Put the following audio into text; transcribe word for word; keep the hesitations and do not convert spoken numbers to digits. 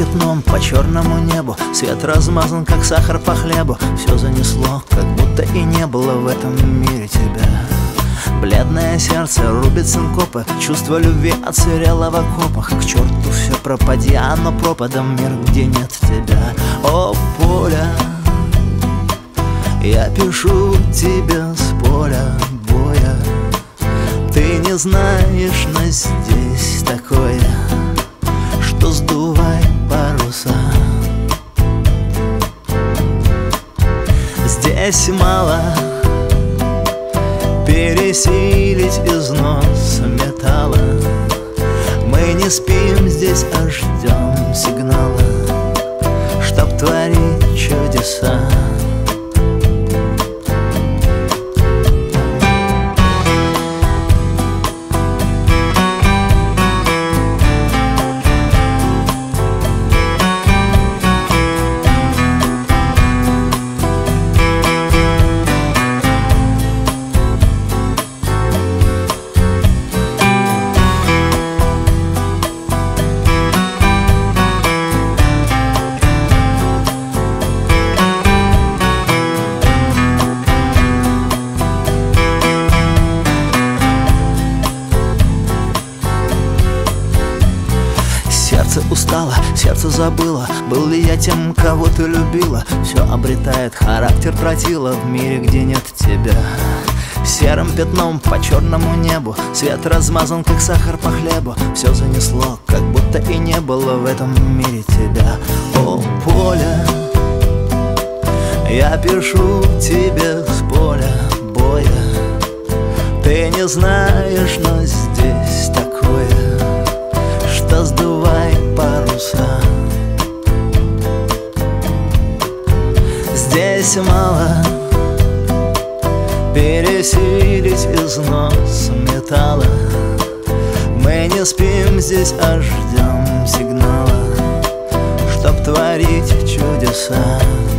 пятном по черному небу, свет размазан, как сахар по хлебу. Все занесло, как будто и не было в этом мире тебя. Бледное сердце рубит синкопы, чувство любви отсырело в окопах. К черту все пропади, оно пропадом мир, где нет тебя. О, поле, я пишу тебе с поля боя. Ты не знаешь, но здесь такое, что сдувай паруса. Здесь мало пересилить износ металла. Мы не спим здесь, а ждем сигнала, чтоб творить чудеса. Сердце устало, сердце забыло, был ли я тем, кого ты любила. Все обретает характер тротила в мире, где нет тебя. Серым пятном по черному небу, свет размазан, как сахар по хлебу. Все занесло, как будто и не было в этом мире тебя. О, поле, я пишу тебе с поля боя. Ты не знаешь, но здесь такое, что сдувай паруса. Здесь мало пересилить износ металла. Мы не спим здесь, а ждем сигнала, чтоб творить чудеса.